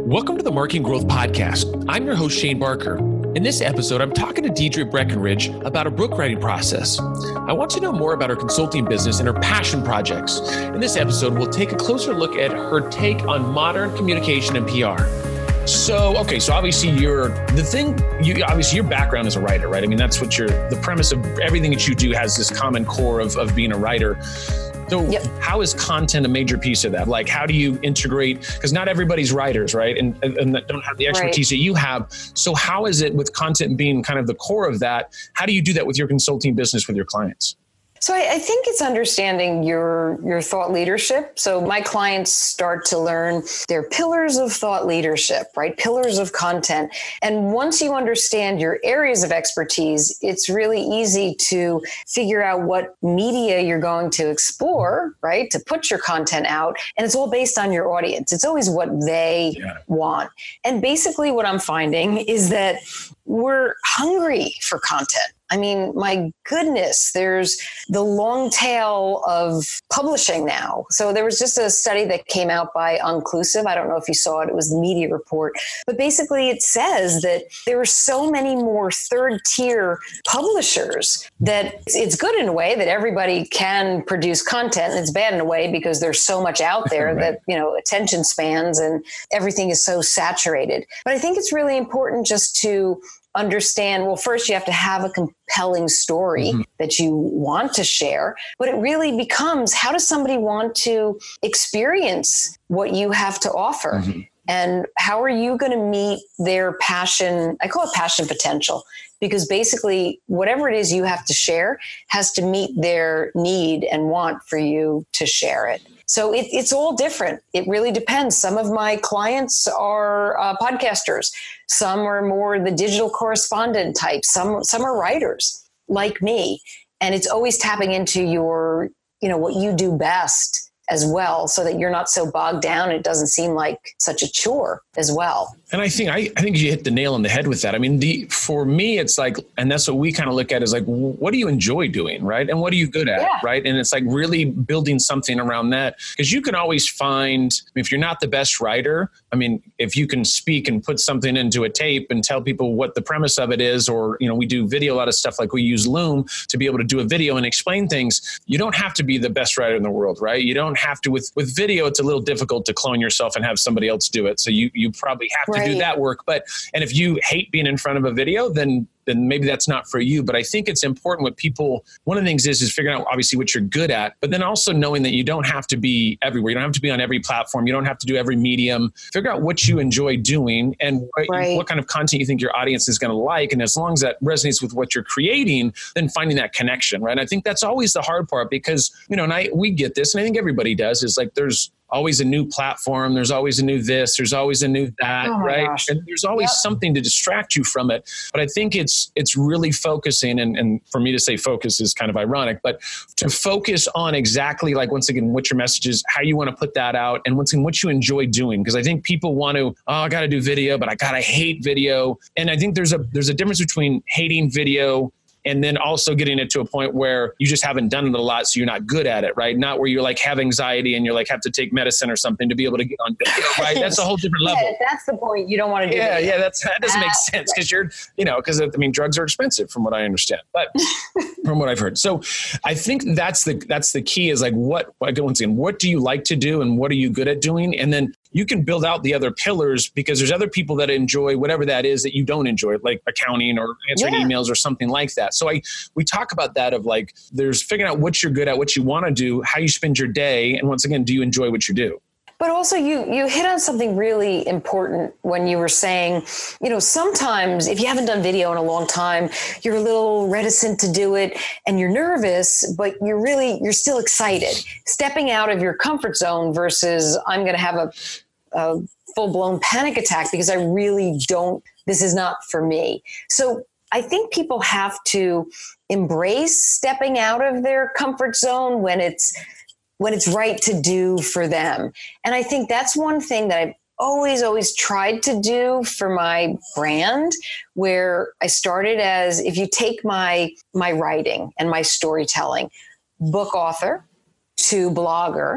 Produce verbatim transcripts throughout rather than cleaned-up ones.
Welcome to the Marketing Growth Podcast. I'm your host, Shane Barker. In this episode, I'm talking to Deidre Breckenridge about a book writing process. I want to know more about her consulting business and her passion projects. In this episode, we'll take a closer look at her take on modern communication and P R. So, okay, so obviously you're, the thing, you obviously your background is a writer, right? I mean, that's what you're, the premise of everything that you do has this common core of, of being a writer. So yep. How is content a major piece of that? Like, how do you integrate, because not everybody's writers, right? And, and, and don't have the expertise right. that you have. So how is it with content being kind of the core of that? How do you do that with your consulting business with your clients? So I, I think it's understanding your, your thought leadership. So my clients start to learn their pillars of thought leadership, right? Pillars of content. And once you understand your areas of expertise, it's really easy to figure out what media you're going to explore, right? To put your content out. And it's all based on your audience. It's always what they yeah. want. And basically what I'm finding is that we're hungry for content. I mean, my goodness, there's the long tail of publishing now. So there was just a study that came out by Unclusive. I don't know if you saw it. It was the media report. But basically it says that there are so many more third tier publishers that it's good in a way that everybody can produce content. And it's bad in a way because there's so much out there right. that, you know, attention spans and everything is so saturated. But I think it's really important just to understand, well, first you have to have a compelling story mm-hmm. that you want to share, but it really becomes, how does somebody want to experience what you have to offer? Mm-hmm. And how are you going to meet their passion? I call it passion potential, because basically whatever it is you have to share has to meet their need and want for you to share it. So it, it's all different. It really depends. Some of my clients are uh, podcasters. Some are more the digital correspondent type. Some some are writers like me. And it's always tapping into your, you know, what you do best as well, so that you're not so bogged down. It doesn't seem like such a chore as well. And I think I, I think you hit the nail on the head with that. I mean, the for me, it's like, and that's what we kind of look at is like, what do you enjoy doing, right? And what are you good at, yeah. right? And it's like really building something around that, because you can always find, if you're not the best writer, I mean, if you can speak and put something into a tape and tell people what the premise of it is, or, you know, we do video, a lot of stuff like we use Loom to be able to do a video and explain things. You don't have to be the best writer in the world, right? You don't have to, with, with video, it's a little difficult to clone yourself and have somebody else do it. So you, you probably have to right. do that work. But, and if you hate being in front of a video, then then maybe that's not for you. But I think it's important what people, one of the things is, is figuring out obviously what you're good at, but then also knowing that you don't have to be everywhere. You don't have to be on every platform. You don't have to do every medium. Figure out what you enjoy doing and what, right. what kind of content you think your audience is going to like. And as long as that resonates with what you're creating, then finding that connection, right? And I think that's always the hard part, because, you know, and I, we get this, and I think everybody does, is like, there's always a new platform. There's always a new this, there's always a new that, oh right? Gosh. And there's always yep. something to distract you from it. But I think it's it's really focusing, and, and for me to say focus is kind of ironic, but to focus on exactly, like, once again, what your message is, how you want to put that out, and once again, what you enjoy doing. Because I think people want to, oh, I got to do video, but I got to hate video. And I think there's a there's a difference between hating video and then also getting it to a point where you just haven't done it a lot, so you're not good at it, right? Not where you're like have anxiety and you're like have to take medicine or something to be able to get on video, right? That's a whole different level. Yeah, that's the point. You don't want to do Yeah, video. yeah, that's, that doesn't make sense, because you're, you know, because I mean, drugs are expensive from what I understand, but from what I've heard. So I think that's the that's the key, is like, what, once again, what do you like to do and what are you good at doing? And then you can build out the other pillars, because there's other people that enjoy whatever that is that you don't enjoy, like accounting or answering yeah. emails or something like that. So I we talk about that, of like, there's figuring out what you're good at, what you want to do, how you spend your day. And once again, do you enjoy what you do? But also you you hit on something really important when you were saying, you know, sometimes if you haven't done video in a long time, you're a little reticent to do it and you're nervous, but you're really, you're still excited. Stepping out of your comfort zone versus I'm going to have a, a full-blown panic attack because I really don't, this is not for me. So I think people have to embrace stepping out of their comfort zone when it's when it's right to do for them. And I think that's one thing that I've always, always tried to do for my brand, where I started as, if you take my my writing and my storytelling, book author to blogger,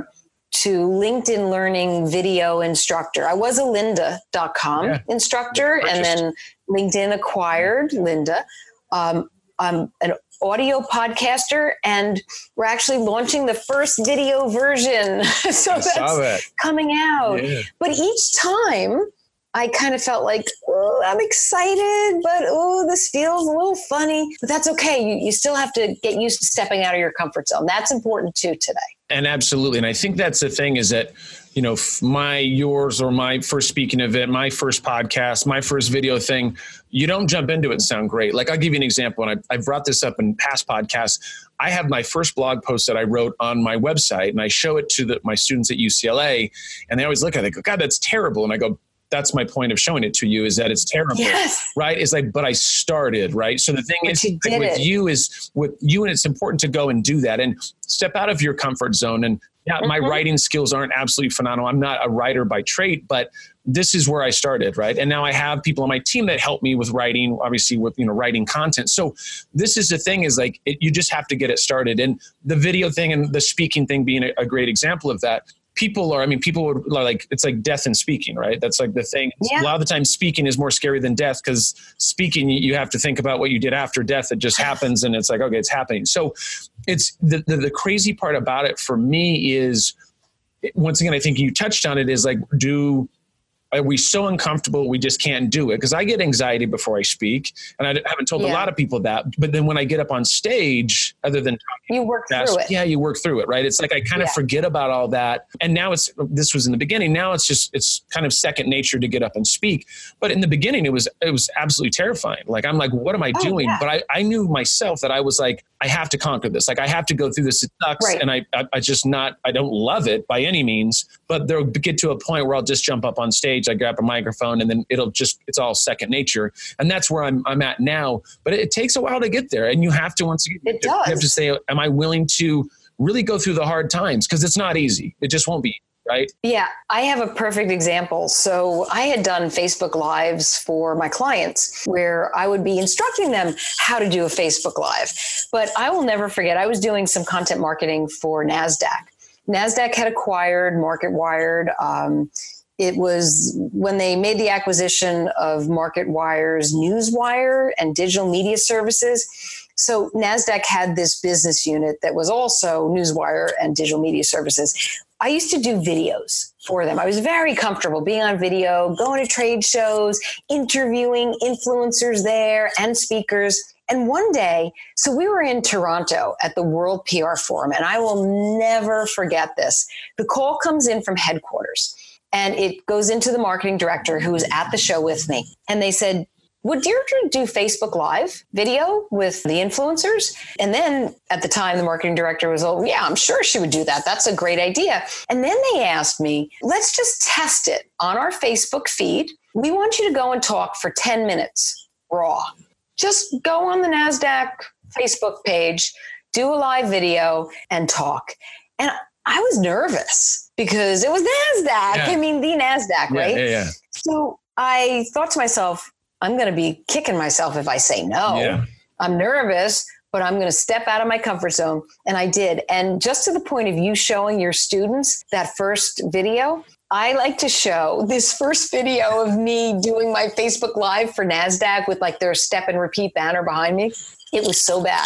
to LinkedIn Learning video instructor. I was a lynda dot com yeah. instructor, and then LinkedIn acquired Lynda. Um, I'm an audio podcaster, and we're actually launching the first video version. so I that's that. coming out. Yeah. But each time I kind of felt like, oh, I'm excited, but oh, this feels a little funny. But that's okay. You, you still have to get used to stepping out of your comfort zone. That's important too today. And absolutely. And I think that's the thing is that, you know, my, yours or my first speaking event, my first podcast, my first video thing, you don't jump into it and sound great. Like I'll give you an example. And I, I brought this up in past podcasts. I have my first blog post that I wrote on my website, and I show it to the, my students at U C L A, and they always look at it, they go, God, that's terrible. And I go, that's my point of showing it to you, is that it's terrible, yes. right? It's like, but I started, right? So the thing but is you like with it. you is with you, and it's important to go and do that and step out of your comfort zone. And yeah, mm-hmm. my writing skills aren't absolutely phenomenal. I'm not a writer by trade, but this is where I started, right? And now I have people on my team that help me with writing, obviously with, you know, writing content. So this is the thing is like, it, you just have to get it started. And the video thing and the speaking thing being a, a great example of that. People are, I mean, people are like, it's like death and speaking, right? That's like the thing. Yeah. A lot of the time speaking is more scary than death, because speaking, you have to think about what you did after death. It just happens and it's like, okay, it's happening. So it's the, the, the crazy part about it for me is, once again, I think you touched on it, is like, do, are we so uncomfortable we just can't do it? Because I get anxiety before I speak, and I haven't told yeah. a lot of people that. But then when I get up on stage, other than talking, you work fast, through it. Yeah, you work through it, right? It's like I kind of yeah. forget about all that. And now it's, this was in the beginning. Now it's just, it's kind of second nature to get up and speak. But in the beginning, it was, it was absolutely terrifying. Like, I'm like, what am I oh, doing? Yeah. But I, I knew myself that I was like, I have to conquer this. Like, I have to go through this. It sucks. Right. And I, I, I just not, I don't love it by any means, but there'll get to a point where I'll just jump up on stage. I grab a microphone, and then it'll just, it's all second nature. And that's where I'm I'm at now. But it, it takes a while to get there. And you have to, once again, it does. you have to say, am I willing to really go through the hard times? Because it's not easy. It just won't be. Right? Yeah, I have a perfect example. So I had done Facebook Lives for my clients where I would be instructing them how to do a Facebook Live. But I will never forget, I was doing some content marketing for NASDAQ. NASDAQ had acquired MarketWired. Um, it was when they made the acquisition of MarketWire's Newswire and digital media services. So NASDAQ had this business unit that was also Newswire and digital media services. I used to do videos for them. I was very comfortable being on video, going to trade shows, interviewing influencers there and speakers. And one day, so we were in Toronto at the World P R Forum, and I will never forget this. The call comes in from headquarters, and it goes into the marketing director who was at the show with me. And they said, would Deirdre do Facebook Live video with the influencers? And then at the time, the marketing director was, oh, yeah, I'm sure she would do that. That's a great idea. And then they asked me, let's just test it on our Facebook feed. We want you to go and talk for ten minutes raw. Just go on the NASDAQ Facebook page, do a live video and talk. And I was nervous because it was NASDAQ. Yeah. I mean, the NASDAQ, right? Yeah, yeah, yeah. So I thought to myself, I'm going to be kicking myself if I say no. Yeah. I'm nervous, but I'm going to step out of my comfort zone. And I did. And just to the point of you showing your students that first video, I like to show this first video of me doing my Facebook Live for NASDAQ with like their step and repeat banner behind me. It was so bad.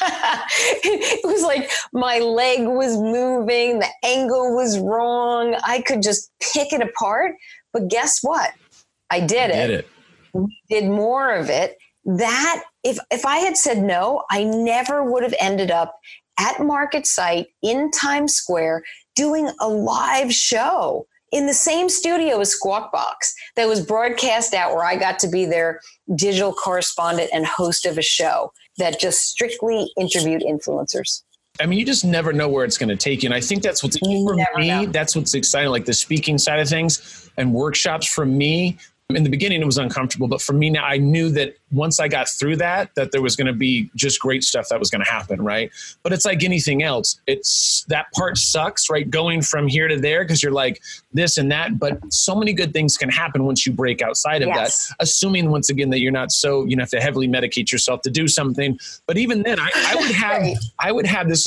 It was like my leg was moving. The angle was wrong. I could just pick it apart. But guess what? I did, did it. it. Did more of it. That if if I had said no, I never would have ended up at MarketSite in Times Square doing a live show in the same studio as Squawk Box that was broadcast out, where I got to be their digital correspondent and host of a show that just strictly interviewed influencers. I mean, you just never know where it's going to take you. And I think that's what's, you for me, know. that's what's exciting, like the speaking side of things and workshops for me. In the beginning, it was uncomfortable, but for me now, I knew that once I got through that, that there was going to be just great stuff that was going to happen, right? But it's like anything else. It's that part sucks, right? Going from here to there, because you're like this and that, but so many good things can happen once you break outside of yes. that, assuming once again that you're not so, you know, have to heavily medicate yourself to do something. But even then, I, I would have, right. I would have, this is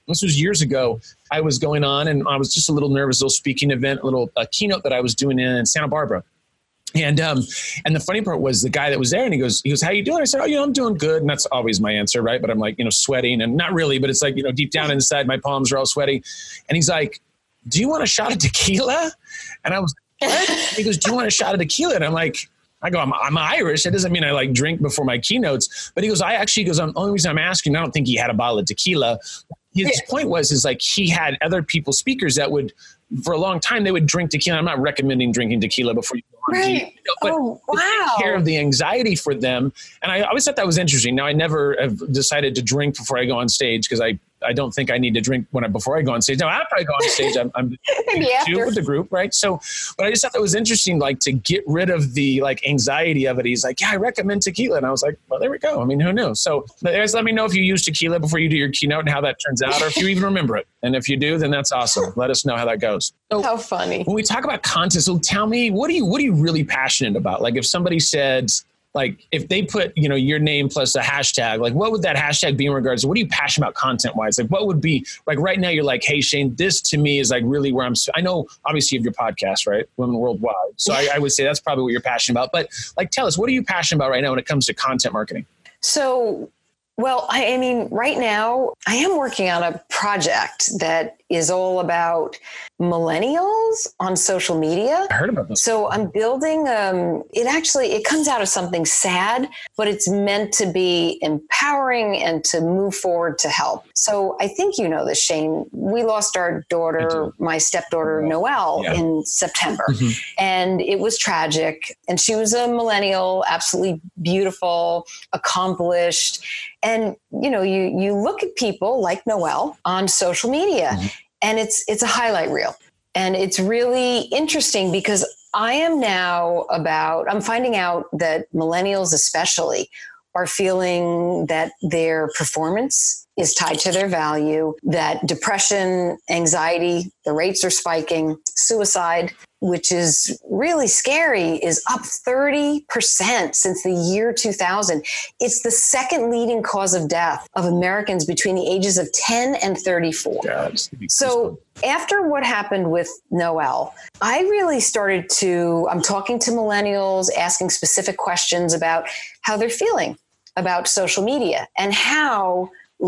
this was years ago. I was going on and I was just a little nervous, little speaking event, a little a keynote that I was doing in Santa Barbara. And um, and the funny part was the guy that was there, and he goes, he goes, how you doing? I said, oh, you know, I'm doing good. And that's always my answer, right? But I'm like, you know, sweating, and not really, but it's like, you know, deep down inside, my palms are all sweaty. And he's like, do you want a shot of tequila? And I was like, what? And he goes, do you want a shot of tequila? And I'm like, I go, I'm, I'm Irish. That doesn't mean I like drink before my keynotes. But he goes, I actually, he goes, the only reason I'm asking, I don't think he had a bottle of tequila. His yeah. point was, is like, he had other people, speakers that would, for a long time, they would drink tequila. I'm not recommending drinking tequila before you go on. Right. You know, but oh, wow. to take care of the anxiety for them. And I always thought that was interesting. Now, I never have decided to drink before I go on stage because I, I don't think I need to drink when I, before I go on stage. Now, after I go on stage, I'm, I'm too with the group, right? So, but I just thought that was interesting, like to get rid of the like anxiety of it. He's like, yeah, I recommend tequila. And I was like, well, there we go. I mean, who knew? So guys, let me know if you use tequila before you do your keynote and how that turns out, or if you even remember it. And if you do, then that's awesome. Let us know how that goes. So, how funny. When we talk about content, so tell me, what are you, what are you really passionate about? Like if somebody said, like if they put, you know, your name plus a hashtag, like what would that hashtag be in regards to what are you passionate about content wise? Like what would be like right now you're like, hey Shane, this to me is like really where I'm, I know obviously you have your podcast, right? Women Worldwide. So I, I would say that's probably what you're passionate about, but like, tell us, what are you passionate about right now when it comes to content marketing? So, well, I, I mean, right now I am working on a project that is all about millennials on social media. I heard about this. So I'm building, um, it actually, it comes out of something sad, but it's meant to be empowering and to move forward to help. So I think you know this, Shane. We lost our daughter, my stepdaughter, Noelle, yeah. in September. Mm-hmm. And it was tragic. And she was a millennial, absolutely beautiful, accomplished. And, you know, you, you look at people like Noelle on social media, mm-hmm. and it's, it's a highlight reel. And it's really interesting because I am now about, I'm finding out that millennials especially are feeling that their performance is tied to their value, that depression, anxiety, the rates are spiking, suicide, which is really scary, is up thirty percent since the year two thousand. It's the second leading cause of death of Americans between the ages of ten and thirty-four. Yeah, so after what happened with Noelle, I really started to, I'm talking to millennials, asking specific questions about how they're feeling about social media and how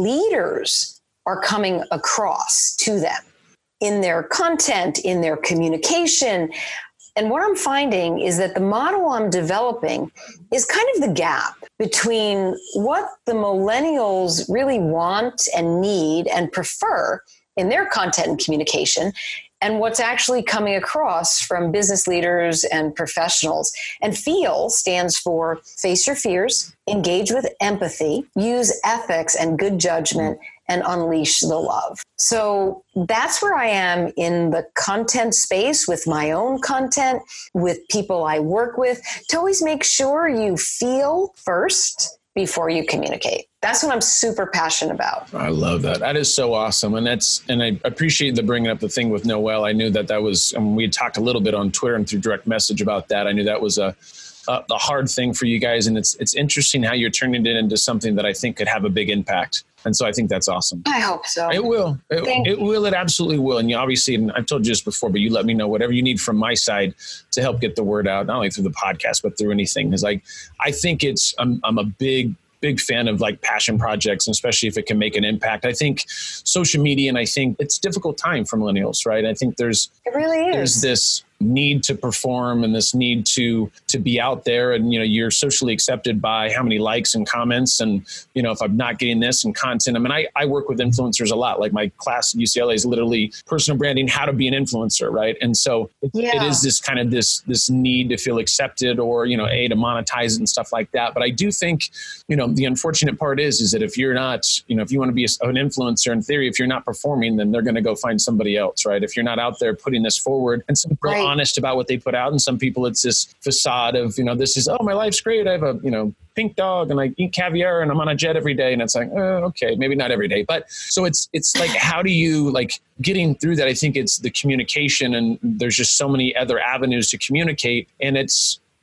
leaders are coming across to them in their content, in their communication. And what I'm finding is that the model I'm developing is kind of the gap between what the millennials really want and need and prefer in their content and communication and what's actually coming across from business leaders and professionals. And FEEL stands for face your fears, engage with empathy, use ethics and good judgment, and unleash the love. So that's where I am in the content space with my own content, with people I work with, to always make sure you feel first before you communicate. That's what I'm super passionate about. I love that. That is so awesome. And that's, and I appreciate the bringing up the thing with Noelle. I knew that that was, and we had talked a little bit on Twitter and through direct message about that. I knew that was a, a, a hard thing for you guys. And it's, it's interesting how you're turning it into something that I think could have a big impact. And so I think that's awesome. I hope so. It will. It, it will. It absolutely will. And you obviously, and I've told you this before, but you let me know whatever you need from my side to help get the word out, not only through the podcast, but through anything. Because like, I think it's, I'm, I'm a big, big fan of like passion projects, especially if it can make an impact. I think social media, and I think it's a difficult time for millennials, right? I think there's, it really is. There's this need to perform and this need to to be out there, and you know you're socially accepted by how many likes and comments, and you know if I'm not getting this and content. I mean, I, I work with influencers a lot. Like my class at U C L A is literally personal branding, how to be an influencer, right? And so it, yeah. it is this kind of this this need to feel accepted, or you know a to monetize it and stuff like that. But I do think you know the unfortunate part is is that if you're not you know if you want to be a, an influencer, in theory, if you're not performing, then they're going to go find somebody else, right? If you're not out there putting this forward, and some people right. honest about what they put out, and some people it's this facade of you know this is oh my life's great, I have a you know pink dog and I eat caviar and I'm on a jet every day, and it's like oh, okay, maybe not every day, but so it's it's like how do you like getting through that? I think it's the communication, and there's just so many other avenues to communicate, and it's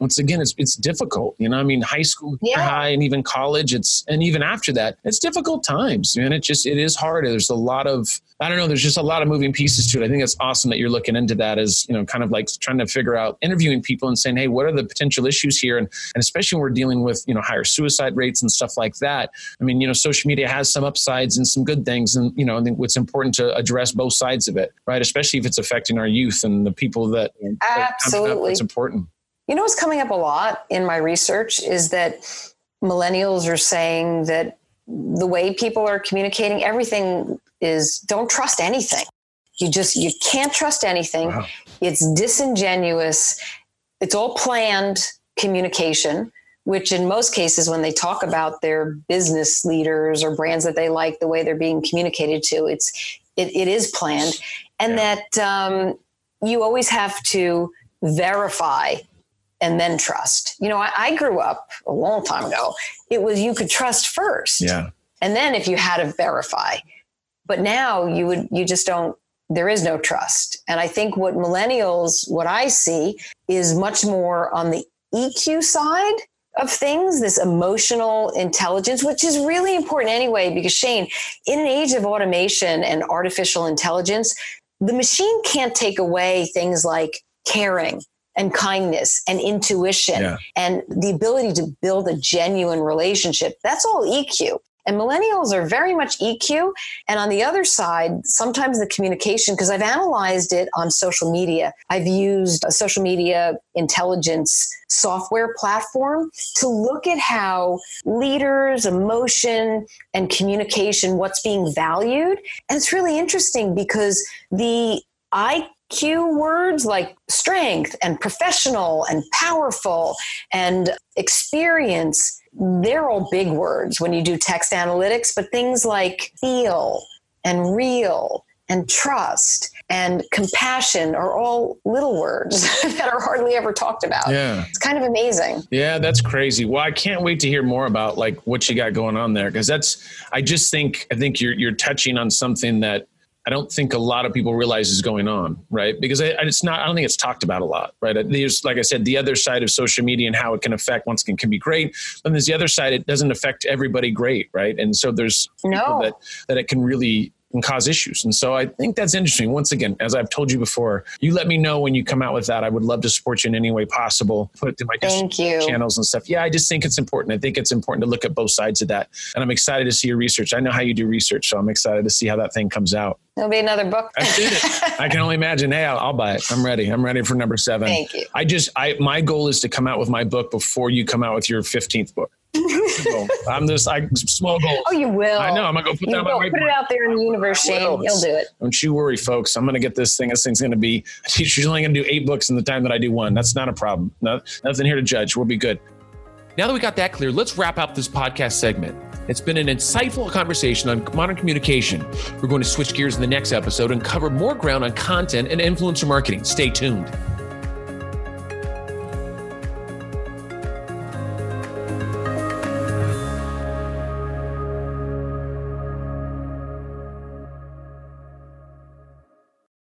once again, it's it's difficult. You know, I mean, high school, yeah. high, and even college, it's, and even after that, it's difficult times. And it just, it is hard. There's a lot of, I don't know, there's just a lot of moving pieces to it. I think it's awesome that you're looking into that as, you know, kind of like trying to figure out, interviewing people and saying, hey, what are the potential issues here? And, and especially when we're dealing with, you know, higher suicide rates and stuff like that. I mean, you know, social media has some upsides and some good things. And, you know, I think what's important to address both sides of it, right? Especially if it's affecting our youth and the people that, absolutely, it's important. You know, what's coming up a lot in my research is that millennials are saying that the way people are communicating, everything is, don't trust anything. You just, you can't trust anything. Wow. It's disingenuous. It's all planned communication, which in most cases, when they talk about their business leaders or brands that they like, the way they're being communicated to, it's, it, it is planned. And yeah. that um, you always have to verify and then trust. You know, I, I grew up a long time ago. It was, you could trust first. Yeah. And then if you had to verify, but now you would, you just don't, there is no trust. And I think what millennials, what I see is much more on the E Q side of things, this emotional intelligence, which is really important anyway, because Shane, in an age of automation and artificial intelligence, the machine can't take away things like caring and kindness and intuition yeah. and the ability to build a genuine relationship. That's all E Q. And millennials are very much E Q. And on the other side, sometimes the communication, because I've analyzed it on social media. I've used a social media intelligence software platform to look at how leaders, emotion, and communication, what's being valued. And it's really interesting because the I Q words like strength and professional and powerful and experience, they're all big words when you do text analytics, but things like feel and real and trust and compassion are all little words that are hardly ever talked about. Yeah. It's kind of amazing. Yeah, that's crazy. Well, I can't wait to hear more about like what you got going on there. Cause that's, I just think, I think you're, you're touching on something that I don't think a lot of people realize is going on, right? Because I, it's not, I don't think it's talked about a lot, right? There's, like I said, the other side of social media and how it can affect, once again, can be great. But there's the other side, it doesn't affect everybody great, right? And so there's no. people that, that it can really can cause issues. And so I think that's interesting. Once again, as I've told you before, you let me know when you come out with that. I would love to support you in any way possible. Put it through my Thank you. channels and stuff. Yeah, I just think it's important. I think it's important to look at both sides of that. And I'm excited to see your research. I know how you do research, so I'm excited to see how that thing comes out. There'll be another book. That's it. I can only imagine. Hey, I'll, I'll buy it. I'm ready. I'm ready for number seven. Thank you. I just, I, my goal is to come out with my book before you come out with your fifteenth book. So I'm just like small goals. Oh, you will. I know. I'm gonna go put you that on my whiteboard. Put it out there in the universe, Shane. You'll do it. Don't you worry, folks. I'm gonna get this thing. This thing's gonna be. She's only gonna do eight books in the time that I do one. That's not a problem. No, nothing here to judge. We'll be good. Now that we got that clear, let's wrap up this podcast segment. It's been an insightful conversation on modern communication. We're going to switch gears in the next episode and cover more ground on content and influencer marketing. Stay tuned.